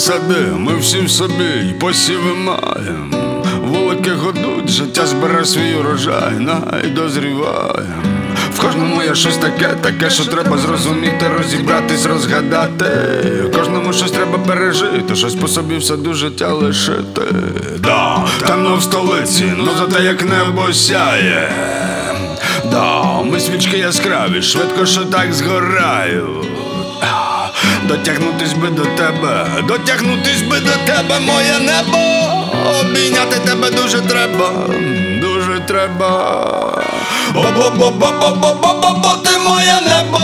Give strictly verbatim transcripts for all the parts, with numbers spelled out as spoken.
сади, ми всі в собі й посіви маєм. Вулики годуть, життя збере свій урожай, най дозріваєм. В кожному є щось таке, таке, що треба зрозуміти, розібратись, розгадати. В кожному щось треба пережити, щось по собі все до життя лишити. Да, темно в столиці, но зате як небо сяє. Да, ми свічки яскраві, швидко, що так згорають. Дотягнутись би до тебе, дотягнутись би до тебе, моє небо. Обійняти тебе дуже треба, дуже треба. Бо-бо-бо-бо-бо-бо-бо-бо, ти моє небо.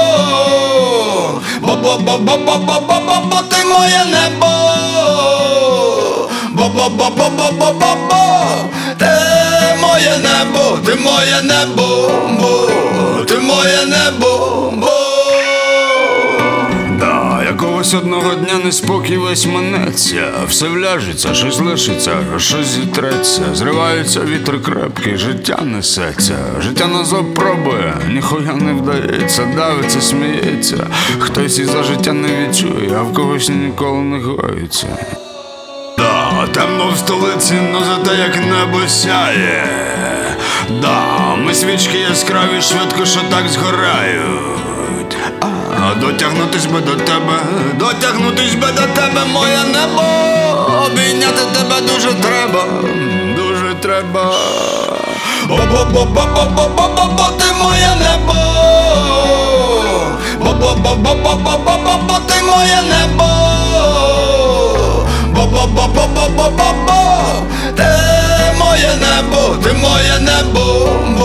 Бо-бо-бо-бо-бо-бо-бо, ти моє небо. Бо-бо-бо-бо-бо-бо-бо, ти моє небо, ти моє небо, ти моє небо. Якогось одного дня неспокій весь минеться, все вляжеться, щось лишиться, щось зітреться. Зриваються вітри крепкий, життя несеться. Життя назов пробує, ніхуя не вдається, давиться, сміється. Хтось і за життя не відчує, а в когось ніколи не гоїться. Да, темно в столиці, но зате як небо сяє. Да, ми свічки яскраві, швидко, що так згорають. А дотягнутись би до тебе, дотягнутись би до тебе, моє небо. Обійняти тебе дуже треба, дуже треба. Бо-бо-бо-бо-бо-бо-бо, ти моє небо. Бо-бо-бо-бо-бо-бо-бо, ти моє небо. Бо-бо-бо-бо-бо-бо-бо, ти моє небо, ти моє небо.